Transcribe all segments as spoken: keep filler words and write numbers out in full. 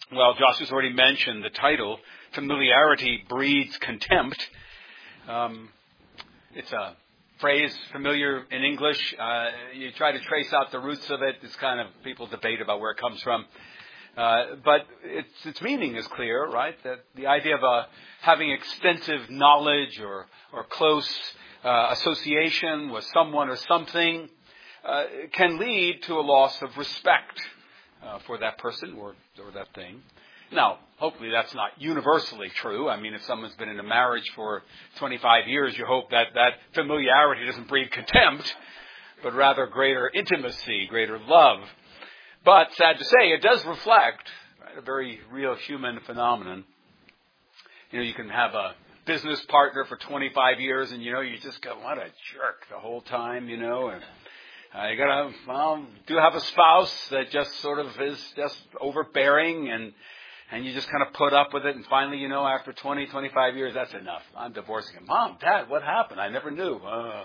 Well, Josh has already mentioned the title, Familiarity Breeds Contempt. Um, it's a phrase familiar in English. Uh, you try to trace out the roots of it. It's kind of, people debate about where it comes from. Uh, but its, its meaning is clear, right? That the idea of uh, having extensive knowledge or, or close uh, association with someone or something uh, can lead to a loss of respect uh, for that person or, or that thing. Now, hopefully that's not universally true. I mean, if someone's been in a marriage for twenty-five years, you hope that that familiarity doesn't breed contempt, but rather greater intimacy, greater love. But, sad to say, it does reflect, right, a very real human phenomenon. You know, you can have a business partner for twenty-five years and, you know, you just go, what a jerk the whole time, you know. And uh, you got to, well, do have a spouse that just sort of is just overbearing and and you just kind of put up with it. And finally, you know, after twenty, twenty-five years, that's enough. I'm divorcing him. Mom, Dad, what happened? I never knew. Uh,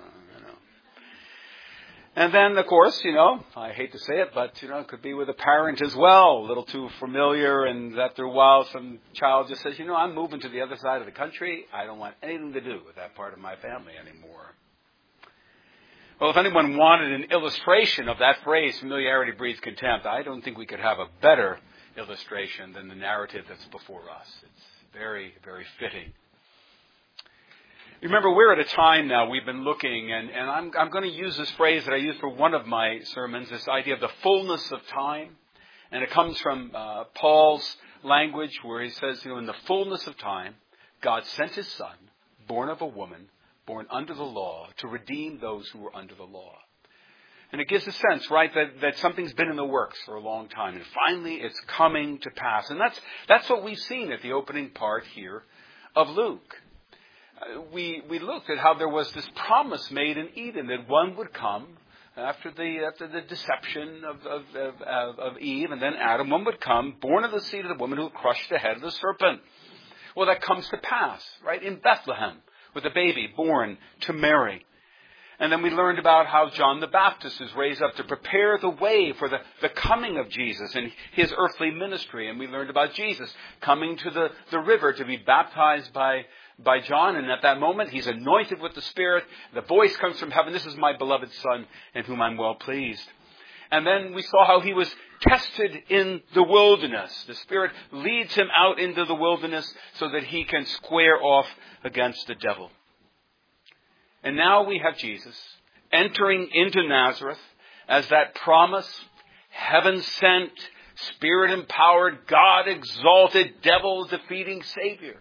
And then, of course, you know, I hate to say it, but, you know, it could be with a parent as well, a little too familiar, and after a while some child just says, you know, I'm moving to the other side of the country. I don't want anything to do with that part of my family anymore. Well, if anyone wanted an illustration of that phrase, familiarity breeds contempt, I don't think we could have a better illustration than the narrative that's before us. It's very, very fitting. Remember, we're at a time now, we've been looking, and, and I'm, I'm going to use this phrase that I used for one of my sermons, this idea of the fullness of time. And it comes from uh, Paul's language where he says, you know, in the fullness of time, God sent his Son, born of a woman, born under the law, to redeem those who were under the law. And it gives a sense, right, that, that something's been in the works for a long time, and finally it's coming to pass. And that's, that's what we've seen at the opening part here of Luke. We we looked at how there was this promise made in Eden that one would come after the after the deception of, of, of, of Eve and then Adam. One would come, born of the seed of the woman who crushed the head of the serpent. Well, that comes to pass, right, in Bethlehem with a baby born to Mary. And then we learned about how John the Baptist is raised up to prepare the way for the, the coming of Jesus and his earthly ministry. And we learned about Jesus coming to the, the river to be baptized by by John, and at that moment he's anointed with the Spirit. The voice comes from heaven, this is my beloved Son in whom I'm well pleased. And then we saw how he was tested in the wilderness. The Spirit leads him out into the wilderness so that he can square off against the devil. And now we have Jesus entering into Nazareth as that promise, heaven sent, Spirit empowered, God exalted, devil defeating Savior.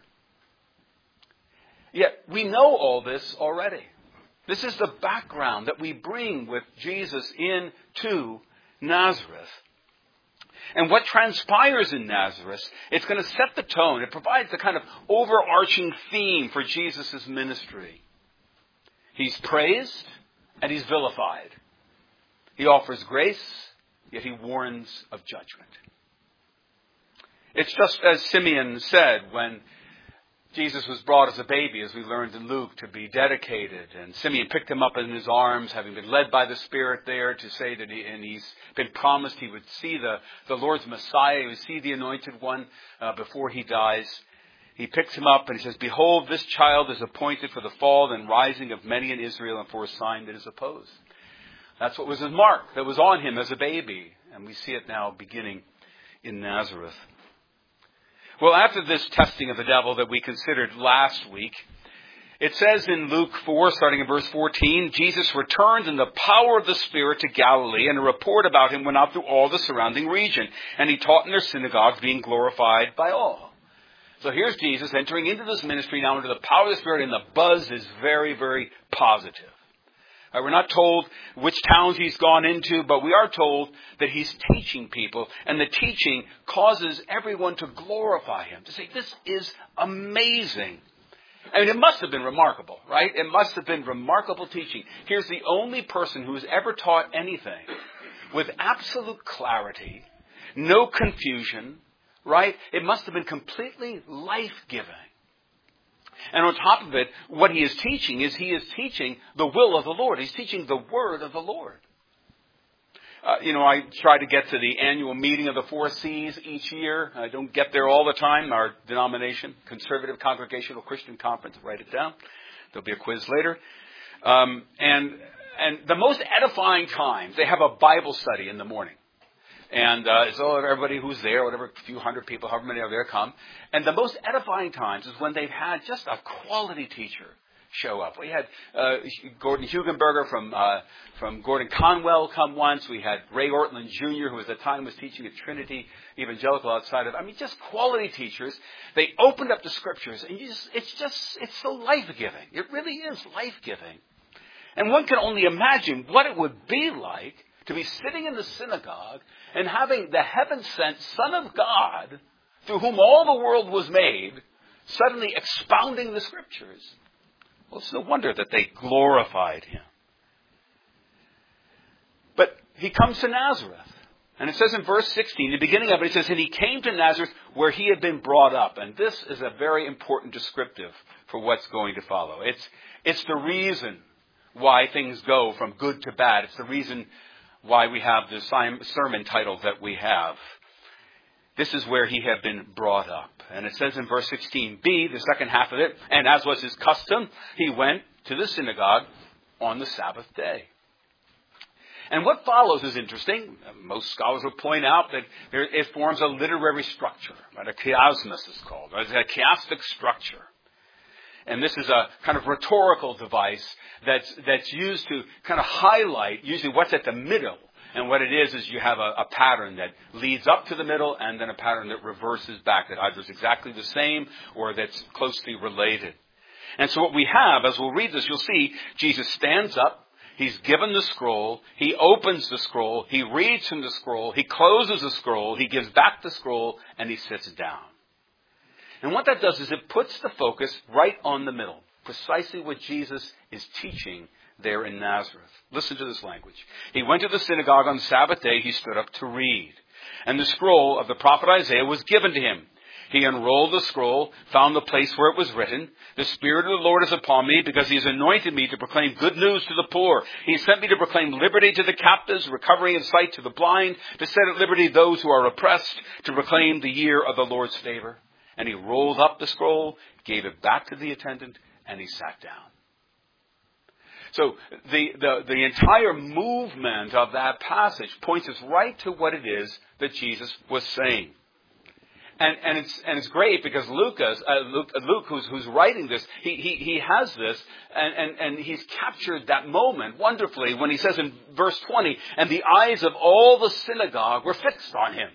Yet we know all this already. This is the background that we bring with Jesus into Nazareth. And what transpires in Nazareth, it's going to set the tone. It provides the kind of overarching theme for Jesus' ministry. He's praised and he's vilified. He offers grace, yet he warns of judgment. It's just as Simeon said when Jesus was brought as a baby, as we learned in Luke, to be dedicated. And Simeon picked him up in his arms, having been led by the Spirit there to say that he, and he's been promised he would see the, the Lord's Messiah, he would see the Anointed One uh, before he dies. He picks him up and he says, behold, this child is appointed for the fall and rising of many in Israel and for a sign that is opposed. That's what was his mark that was on him as a baby. And we see it now beginning in Nazareth. Well, after this testing of the devil that we considered last week, it says in Luke four, starting in verse fourteen, Jesus returned in the power of the Spirit to Galilee, and a report about him went out through all the surrounding region. And he taught in their synagogues, being glorified by all. So here's Jesus entering into this ministry now under the power of the Spirit, and the buzz is very, very positive. Uh, we're not told which towns he's gone into, but we are told that he's teaching people. And the teaching causes everyone to glorify him, to say, this is amazing. I mean, it must have been remarkable, right? It must have been remarkable teaching. Here's the only person who's ever taught anything with absolute clarity, no confusion, right? It must have been completely life-giving. And on top of it, what he is teaching is he is teaching the will of the Lord. He's teaching the word of the Lord. Uh, you know, I try to get to the annual meeting of the Four C's each year. I don't get there all the time. Our denomination, Conservative Congregational Christian Conference, write it down. There'll be a quiz later. Um, and and the most edifying times, they have a Bible study in the morning. And uh, so everybody who's there, whatever, a few hundred people, however many are there, come. And the most edifying times is when they've had just a quality teacher show up. We had uh, Gordon Hugenberger from uh, from Gordon Conwell come once. We had Ray Ortland Junior, who at the time was teaching at Trinity Evangelical outside of, I mean, just quality teachers. They opened up the Scriptures, and you just, it's just, it's so life-giving. It really is life-giving. And one can only imagine what it would be like to be sitting in the synagogue and having the heaven-sent Son of God, through whom all the world was made, suddenly expounding the Scriptures. Well, it's no wonder that they glorified him. But he comes to Nazareth. And it says in verse sixteen, the beginning of it, it says, and he came to Nazareth where he had been brought up. And this is a very important descriptive for what's going to follow. It's, it's the reason why things go from good to bad. It's the reason why we have the sermon title that we have. This is where he had been brought up. And it says in verse sixteen b, the second half of it, and as was his custom, he went to the synagogue on the Sabbath day. And what follows is interesting. Most scholars will point out that there, it forms a literary structure. Right? A chiasmus is called. Right? It's a chiastic structure. And this is a kind of rhetorical device that's, that's used to kind of highlight usually what's at the middle. And what it is, is you have a, a pattern that leads up to the middle and then a pattern that reverses back, that either is exactly the same or that's closely related. And so what we have, as we'll read this, you'll see Jesus stands up, he's given the scroll, he opens the scroll, he reads from the scroll, he closes the scroll, he gives back the scroll, and he sits down. And what that does is it puts the focus right on the middle, precisely what Jesus is teaching there in Nazareth. Listen to this language. He went to the synagogue on the Sabbath day. He stood up to read. And the scroll of the prophet Isaiah was given to him. He unrolled the scroll, found the place where it was written, the Spirit of the Lord is upon me because he has anointed me to proclaim good news to the poor. He sent me to proclaim liberty to the captives, recovery of sight to the blind, to set at liberty those who are oppressed, to proclaim the year of the Lord's favor. And he rolled up the scroll, gave it back to the attendant, and he sat down. So the, the, the entire movement of that passage points us right to what it is that Jesus was saying. And, and, it's, and it's great because Lucas, uh, Luke, uh, Luke who's, who's writing this, he, he, he has this, and, and, and he's captured that moment wonderfully when he says in verse twenty, and the eyes of all the synagogue were fixed on him.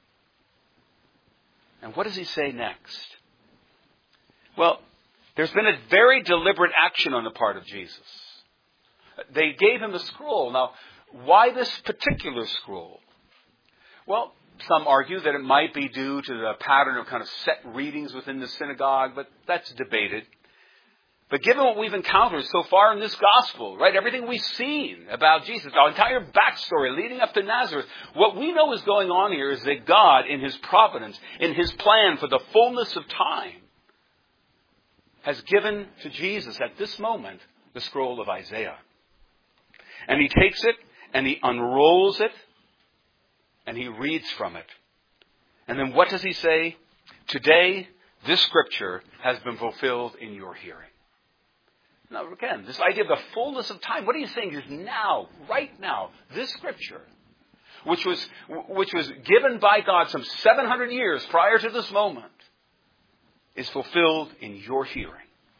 And what does he say next? Well, there's been a very deliberate action on the part of Jesus. They gave him a scroll. Now, why this particular scroll? Well, some argue that it might be due to the pattern of kind of set readings within the synagogue, but that's debated. But given what we've encountered so far in this gospel, right, everything we've seen about Jesus, our entire backstory leading up to Nazareth, what we know is going on here is that God, in his providence, in his plan for the fullness of time, has given to Jesus at this moment the scroll of Isaiah. And he takes it and he unrolls it and he reads from it. And then what does he say? Today, this scripture has been fulfilled in your hearing. Now, again, this idea of the fullness of time, what he's saying is now, right now, this scripture, which was, which was given by God some seven hundred years prior to this moment, is fulfilled in your hearing.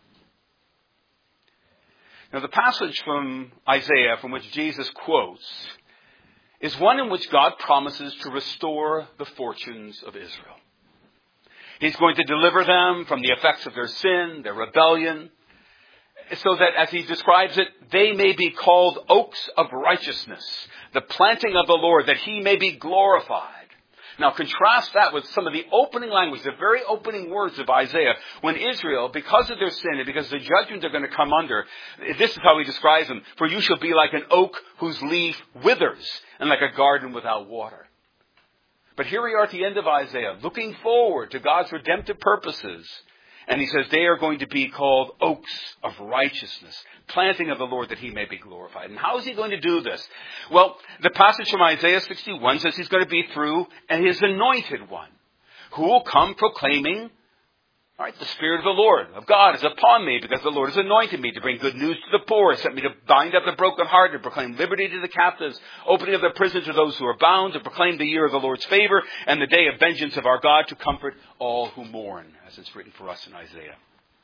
Now, the passage from Isaiah from which Jesus quotes is one in which God promises to restore the fortunes of Israel. He's going to deliver them from the effects of their sin, their rebellion, so that, as he describes it, they may be called oaks of righteousness, the planting of the Lord, that he may be glorified. Now, contrast that with some of the opening language, the very opening words of Isaiah, when Israel, because of their sin and because of the judgment they're going to come under, this is how he describes them. For you shall be like an oak whose leaf withers, and like a garden without water. But here we are at the end of Isaiah, looking forward to God's redemptive purposes. And he says they are going to be called oaks of righteousness, planting of the Lord that he may be glorified. And how is he going to do this? Well, the passage from Isaiah sixty-one says he's going to be through his anointed one, who will come proclaiming, all right, the Spirit of the Lord, of God, is upon me, because the Lord has anointed me to bring good news to the poor, sent me to bind up the brokenhearted, to proclaim liberty to the captives, opening of the prison to those who are bound, to proclaim the year of the Lord's favor, and the day of vengeance of our God, to comfort all who mourn, as it's written for us in Isaiah.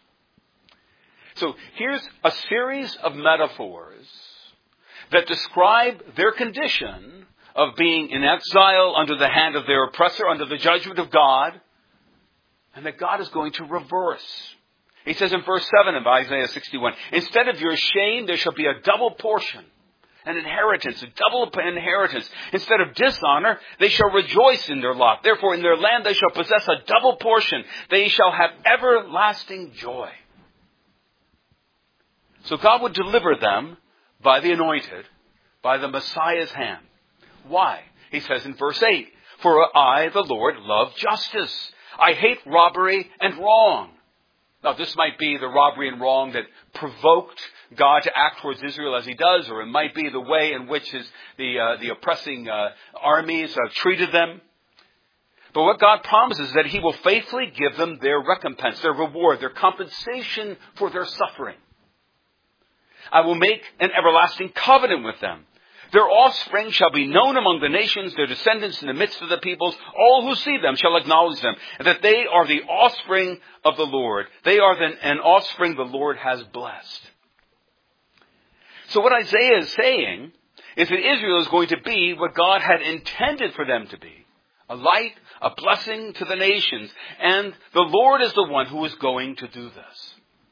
So here's a series of metaphors that describe their condition of being in exile under the hand of their oppressor, under the judgment of God, and that God is going to reverse. He says in verse seven of Isaiah sixty-one, instead of your shame, there shall be a double portion, an inheritance, a double inheritance. Instead of dishonor, they shall rejoice in their lot. Therefore, in their land they shall possess a double portion. They shall have everlasting joy. So God would deliver them by the anointed, by the Messiah's hand. Why? He says in verse eight, for I, the Lord, love justice. I hate robbery and wrong. Now, this might be the robbery and wrong that provoked God to act towards Israel as he does, or it might be the way in which his, the, uh, the oppressing uh, armies uh, treated them. But what God promises is that he will faithfully give them their recompense, their reward, their compensation for their suffering. I will make an everlasting covenant with them. Their offspring shall be known among the nations, their descendants in the midst of the peoples. All who see them shall acknowledge them, and that they are the offspring of the Lord. They are the, an offspring the Lord has blessed. So what Isaiah is saying is that Israel is going to be what God had intended for them to be. A light, a blessing to the nations. And the Lord is the one who is going to do this.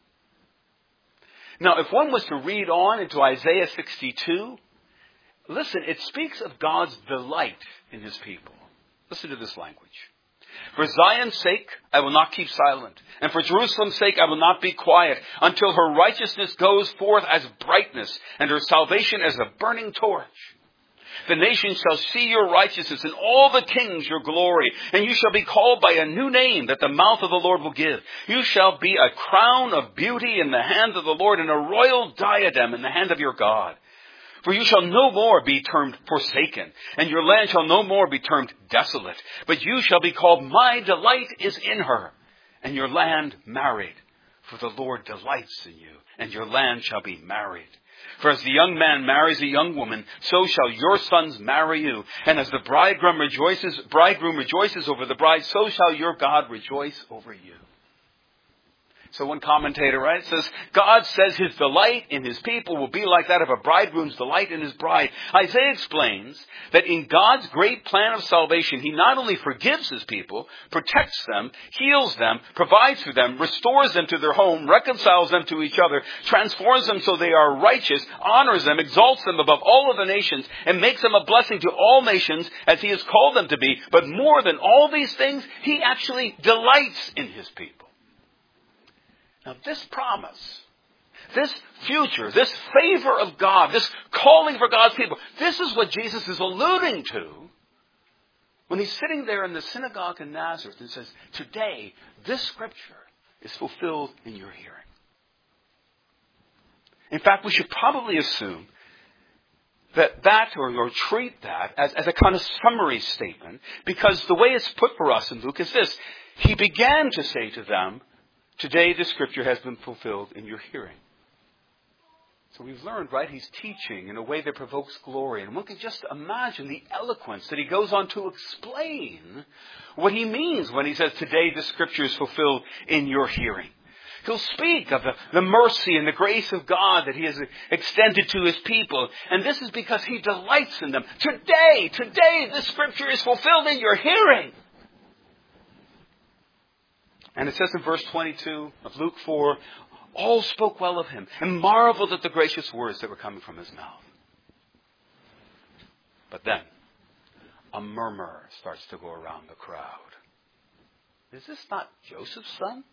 Now, if one was to read on into Isaiah sixty-two, listen, it speaks of God's delight in his people. Listen to this language. For Zion's sake, I will not keep silent. And for Jerusalem's sake, I will not be quiet until her righteousness goes forth as brightness and her salvation as a burning torch. The nations shall see your righteousness and all the kings your glory. And you shall be called by a new name that the mouth of the Lord will give. You shall be a crown of beauty in the hand of the Lord and a royal diadem in the hand of your God. For you shall no more be termed forsaken, and your land shall no more be termed desolate. But you shall be called, my delight is in her, and your land married. For the Lord delights in you, and your land shall be married. For as the young man marries a young woman, so shall your sons marry you. And as the bridegroom rejoices, bridegroom rejoices over the bride, so shall your God rejoice over you. So one commentator writes, says, God says his delight in his people will be like that of a bridegroom's delight in his bride. Isaiah explains that in God's great plan of salvation, he not only forgives his people, protects them, heals them, provides for them, restores them to their home, reconciles them to each other, transforms them so they are righteous, honors them, exalts them above all of the nations, and makes them a blessing to all nations as he has called them to be. But more than all these things, he actually delights in his people. Now this promise, this future, this favor of God, this calling for God's people, this is what Jesus is alluding to when he's sitting there in the synagogue in Nazareth and says, today, this scripture is fulfilled in your hearing. In fact, we should probably assume that that, or, or treat that as, as a kind of summary statement, because the way it's put for us in Luke is this. He began to say to them, today the scripture has been fulfilled in your hearing. So we've learned, right, he's teaching in a way that provokes glory. And one can just imagine the eloquence that he goes on to explain what he means when he says, today the scripture is fulfilled in your hearing. He'll speak of the, the mercy and the grace of God that he has extended to his people. And this is because he delights in them. Today, today the scripture is fulfilled in your hearing. And it says in verse twenty-two of Luke four, all spoke well of him and marveled at the gracious words that were coming from his mouth. But then a murmur starts to go around the crowd. Is this not Joseph's son?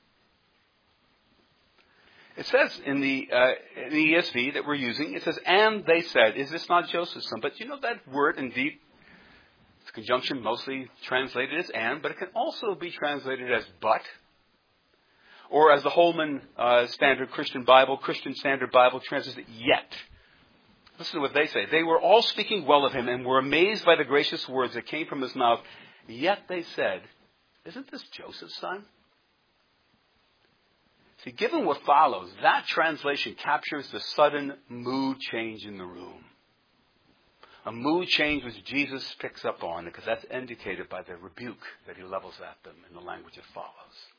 It says in the, uh, in the E S V that we're using, it says, and they said, is this not Joseph's son? But you know that word indeed, it's conjunction mostly translated as and, but it can also be translated as but. Or as the Holman uh, Standard Christian Bible, Christian Standard Bible translates it, yet. Listen to what they say. They were all speaking well of him and were amazed by the gracious words that came from his mouth. Yet they said, isn't this Joseph's son? See, given what follows, that translation captures the sudden mood change in the room. A mood change which Jesus picks up on, because that's indicated by the rebuke that he levels at them in the language that follows.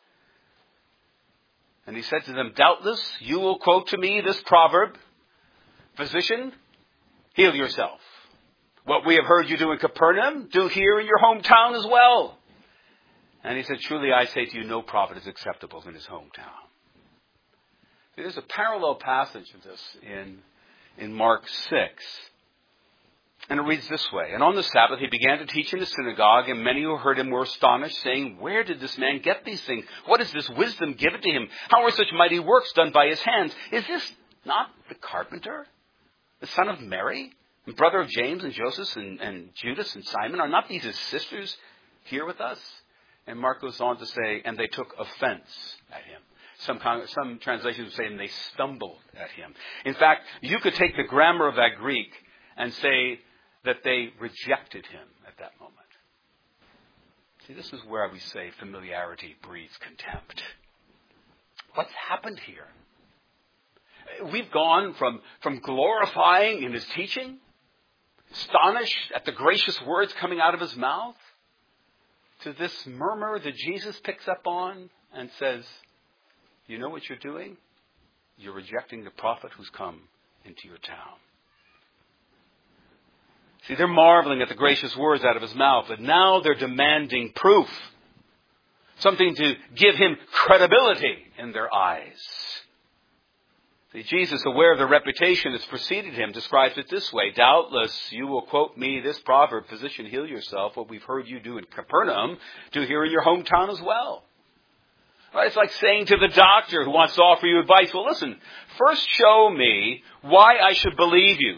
And he said to them, doubtless you will quote to me this proverb, physician, heal yourself. What we have heard you do in Capernaum, do here in your hometown as well. And he said, truly I say to you, no prophet is acceptable in his hometown. See, there's a parallel passage of this in, in Mark six. And it reads this way. And on the Sabbath he began to teach in the synagogue, and many who heard him were astonished, saying, where did this man get these things? What is this wisdom given to him? How are such mighty works done by his hands? Is this not the carpenter, the son of Mary, and brother of James and Joseph and, and Judas and Simon? Are not these his sisters here with us? And Mark goes on to say, and they took offense at him. Some, some translations would say, and they stumbled at him. In fact, you could take the grammar of that Greek and say that they rejected him at that moment. See, this is where we say familiarity breeds contempt. What's happened here? We've gone from, from glorifying in his teaching, astonished at the gracious words coming out of his mouth, to this murmur that Jesus picks up on and says, you know what you're doing? You're rejecting the prophet who's come into your town. See, they're marveling at the gracious words out of his mouth, but now they're demanding proof. Something to give him credibility in their eyes. See, Jesus, aware of the reputation that's preceded him, describes it this way. Doubtless you will quote me this proverb, physician, heal yourself. What we've heard you do in Capernaum, do here in your hometown as well. Right, it's like saying to the doctor who wants to offer you advice, well, listen, first show me why I should believe you.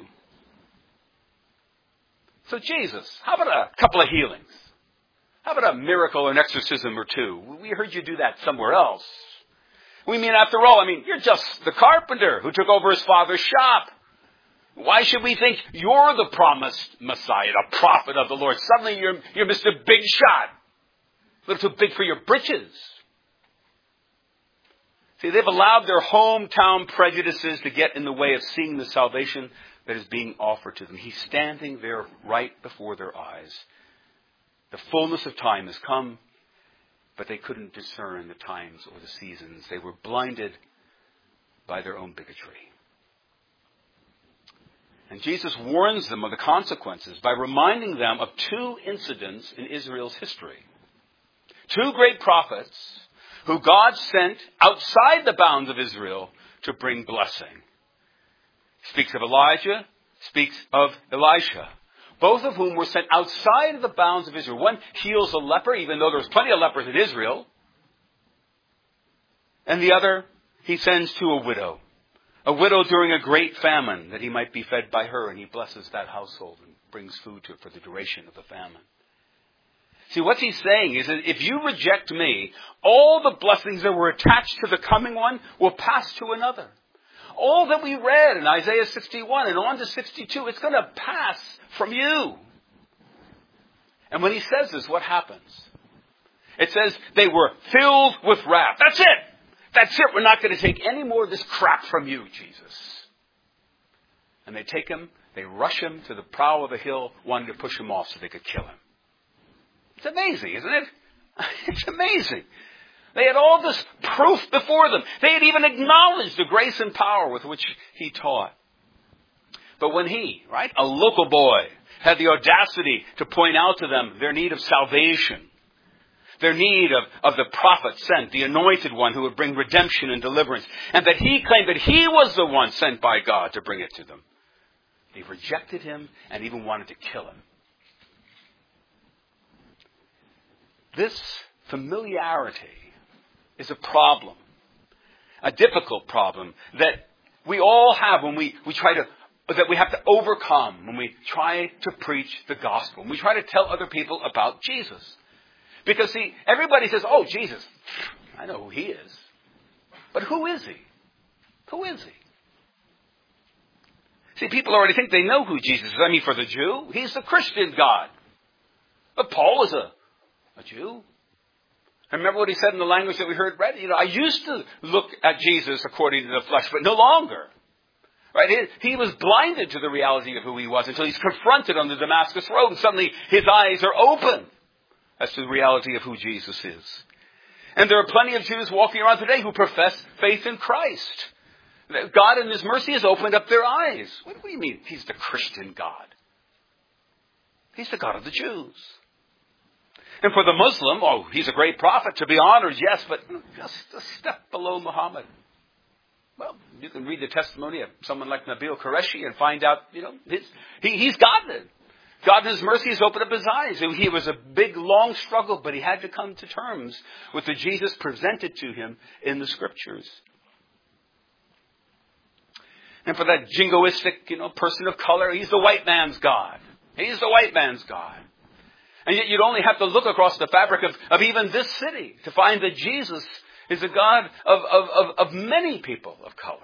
So Jesus, how about a couple of healings? How about a miracle or an exorcism or two? We heard you do that somewhere else. We mean, after all, I mean, you're just the carpenter who took over his father's shop. Why should we think you're the promised Messiah, the prophet of the Lord? Suddenly you're, you're Mister Big Shot. A little too big for your britches. See, they've allowed their hometown prejudices to get in the way of seeing the salvation that is being offered to them. He's standing there right before their eyes. The fullness of time has come, but they couldn't discern the times or the seasons. They were blinded by their own bigotry. And Jesus warns them of the consequences by reminding them of two incidents in Israel's history. Two great prophets who God sent outside the bounds of Israel to bring blessing. Speaks of Elijah, speaks of Elisha, both of whom were sent outside of the bounds of Israel. One heals a leper, even though there was plenty of lepers in Israel. And the other, he sends to a widow. A widow during a great famine, that he might be fed by her, and he blesses that household and brings food to it for the duration of the famine. See, what he's saying is that if you reject me, all the blessings that were attached to the coming one will pass to another. All that we read in Isaiah sixty-one and on to sixty-two, it's going to pass from you. And when he says this, what happens? It says they were filled with wrath. That's it. That's it. We're not going to take any more of this crap from you, Jesus. And they take him, they rush him to the brow of the hill, wanting to push him off so they could kill him. It's amazing, isn't it? It's amazing. They had all this proof before them. They had even acknowledged the grace and power with which he taught. But when he, right, a local boy, had the audacity to point out to them their need of salvation, their need of, of the prophet sent, the anointed one who would bring redemption and deliverance, and that he claimed that he was the one sent by God to bring it to them, they rejected him and even wanted to kill him. This familiarity is a problem, a difficult problem that we all have when we, we try to, that we have to overcome when we try to preach the gospel, when we try to tell other people about Jesus. Because see, everybody says, oh, Jesus, I know who he is. But who is he? Who is he? See, people already think they know who Jesus is. I mean, for the Jew, he's the Christian God. But Paul is a, a Jew. And remember what he said in the language that we heard read? You know, I used to look at Jesus according to the flesh, but no longer. Right? He, he was blinded to the reality of who he was until he's confronted on the Damascus Road, and suddenly his eyes are open as to the reality of who Jesus is. And there are plenty of Jews walking around today who profess faith in Christ. God in His mercy has opened up their eyes. What do you mean He's the Christian God? He's the God of the Jews. And for the Muslim, oh, he's a great prophet to be honored, yes, but just a step below Muhammad. Well, you can read the testimony of someone like Nabil Qureshi and find out, you know, his, he, he's godly. God in His mercy has opened up his eyes. He was a big, long struggle, but he had to come to terms with the Jesus presented to him in the Scriptures. And for that jingoistic, you know, person of color, he's the white man's God. He's the white man's God. And yet you'd only have to look across the fabric of, of even this city to find that Jesus is a God of, of, of, of many people of color.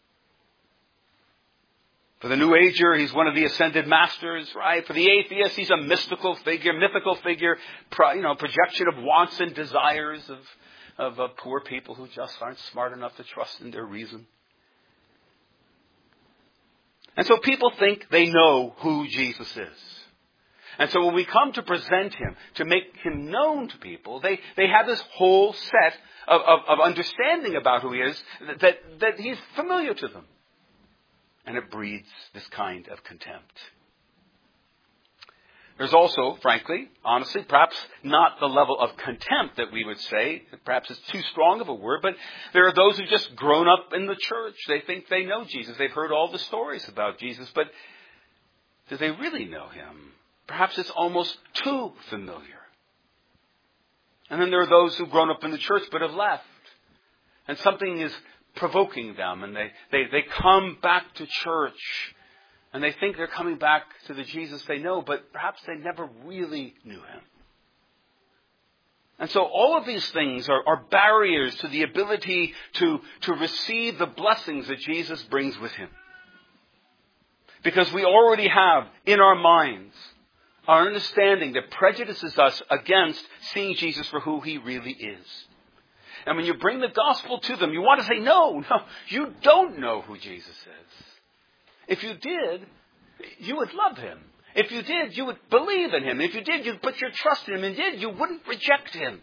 For the New Ager, he's one of the ascended masters, right? For the atheist, he's a mystical figure, mythical figure, pro, you know, projection of wants and desires of, of uh, poor people who just aren't smart enough to trust in their reason. And so people think they know who Jesus is. And so when we come to present Him, to make Him known to people, they, they have this whole set of, of, of understanding about who He is, that, that He's familiar to them. And it breeds this kind of contempt. There's also, frankly, honestly, perhaps not the level of contempt that we would say. Perhaps it's too strong of a word, but there are those who've just grown up in the church. They think they know Jesus. They've heard all the stories about Jesus, but do they really know Him? Perhaps it's almost too familiar. And then there are those who've grown up in the church but have left. And something is provoking them, and they, they, they come back to church. And they think they're coming back to the Jesus they know, but perhaps they never really knew Him. And so all of these things are, are barriers to the ability to, to receive the blessings that Jesus brings with Him. Because we already have in our minds our understanding that prejudices us against seeing Jesus for who He really is. And when you bring the gospel to them, you want to say, no, no, you don't know who Jesus is. If you did, you would love Him. If you did, you would believe in Him. If you did, you'd put your trust in Him. And did, you wouldn't reject Him.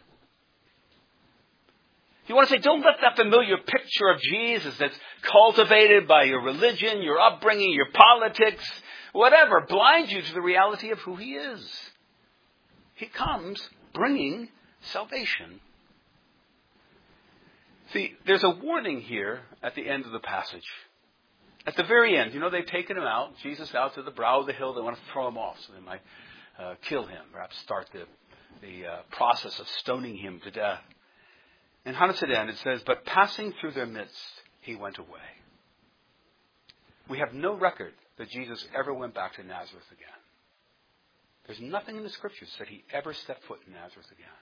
You want to say, don't let that familiar picture of Jesus that's cultivated by your religion, your upbringing, your politics, whatever, blind you to the reality of who He is. He comes bringing salvation. See, there's a warning here at the end of the passage. At the very end, you know, they've taken Him out, Jesus out to the brow of the hill. They want to throw Him off so they might uh, kill Him, perhaps start the, the uh, process of stoning Him to death. And how does it end? It says, but passing through their midst, He went away. We have no record that Jesus ever went back to Nazareth again. There's nothing in the Scriptures that He ever stepped foot in Nazareth again.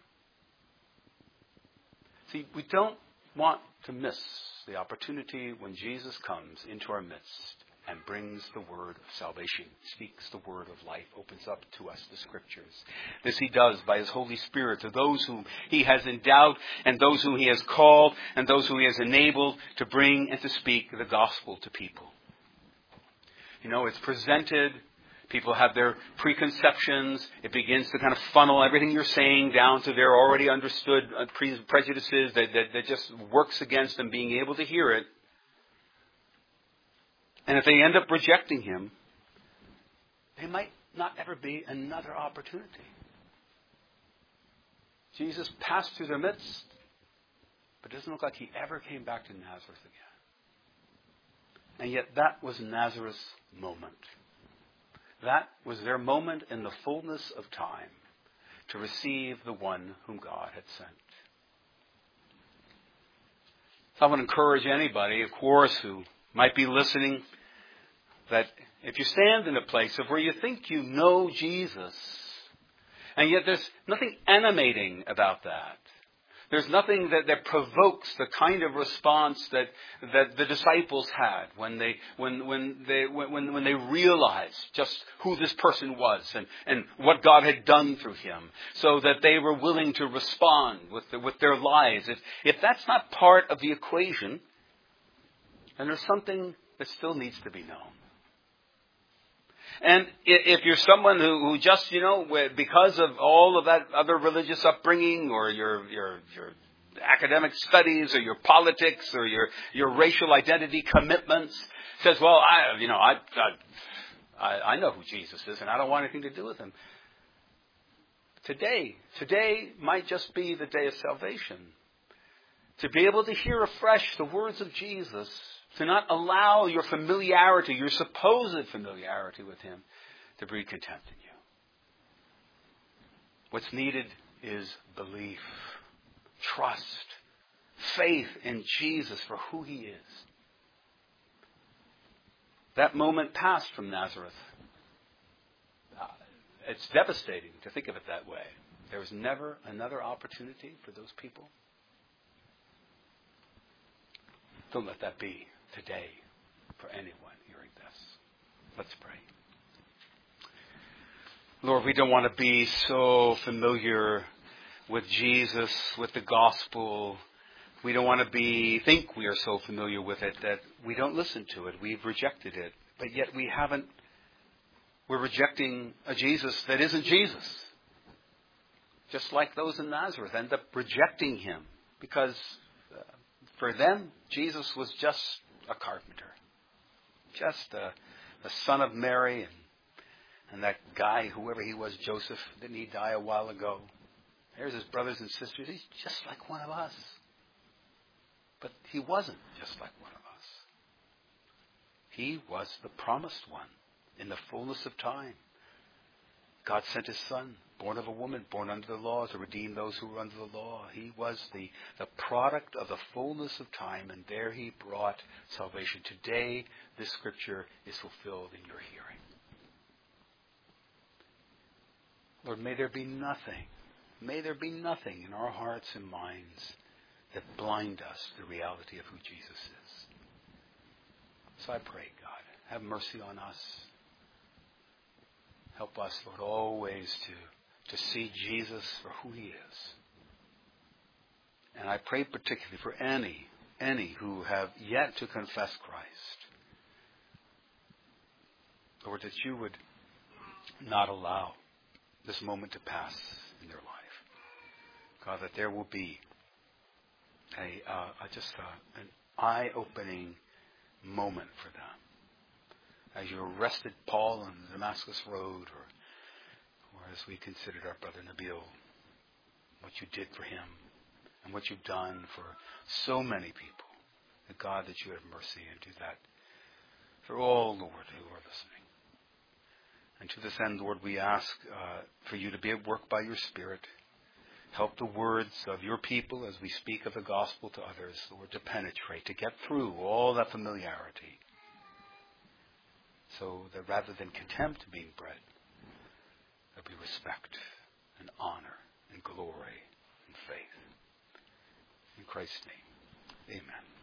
See, we don't want to miss the opportunity when Jesus comes into our midst and brings the word of salvation, speaks the word of life, opens up to us the Scriptures. This He does by His Holy Spirit to those whom He has endowed and those whom He has called and those whom He has enabled to bring and to speak the gospel to people. You know, it's presented. People have their preconceptions. It begins to kind of funnel everything you're saying down to their already understood pre- prejudices that, that, that just works against them being able to hear it. And if they end up rejecting Him, there might not ever be another opportunity. Jesus passed through their midst, but it doesn't look like He ever came back to Nazareth again. And yet that was Nazareth's moment. That was their moment in the fullness of time to receive the one whom God had sent. So I want to encourage anybody, of course, who might be listening, that if you stand in a place of where you think you know Jesus, and yet there's nothing animating about that. There's nothing that, that provokes the kind of response that that the disciples had when they when when they when when they realized just who this person was and, and what God had done through him, so that they were willing to respond with the, with their lives. If if that's not part of the equation, then there's something that still needs to be known. And if you're someone who, who just, you know, because of all of that other religious upbringing or your your your academic studies or your politics or your, your racial identity commitments, says, well, I, you know, I, I I know who Jesus is and I don't want anything to do with him. Today, today might just be the day of salvation. To be able to hear afresh the words of Jesus, to not allow your familiarity, your supposed familiarity with him, to breed contempt in you. What's needed is belief, trust, faith in Jesus for who he is. That moment passed from Nazareth. Uh, it's devastating to think of it that way. There was never another opportunity for those people. Don't let that be today for anyone hearing this. Let's pray. Lord, we don't want to be so familiar with Jesus, with the gospel. We don't want to be think we are so familiar with it that we don't listen to it. We've rejected it. But yet we haven't. We're rejecting a Jesus that isn't Jesus. Just like those in Nazareth end up rejecting him because uh, for them, Jesus was just a carpenter. Just a, the son of Mary and, and that guy, whoever he was, Joseph, didn't he die a while ago? There's his brothers and sisters. He's just like one of us. But he wasn't just like one of us. He was the promised one in the fullness of time. God sent his son, born of a woman, born under the law, to redeem those who were under the law. He was the, the product of the fullness of time, and there he brought salvation. Today, this scripture is fulfilled in your hearing. Lord, may there be nothing, may there be nothing in our hearts and minds that blind us to the reality of who Jesus is. So I pray, God, have mercy on us. Help us, Lord, always to, to see Jesus for who he is. And I pray particularly for any, any who have yet to confess Christ. Lord, that you would not allow this moment to pass in their life. God, that there will be a, uh, a just a, an eye-opening moment for them. As you arrested Paul on the Damascus Road, or, or as we considered our brother Nabil, what you did for him and what you've done for so many people. And God, that you have mercy and do that for all, Lord, who are listening. And to this end, Lord, we ask uh, for you to be at work by your Spirit. Help the words of your people as we speak of the gospel to others, Lord, to penetrate, to get through all that familiarity. So that rather than contempt being bred, there'll be respect and honor and glory and faith. In Christ's name, amen.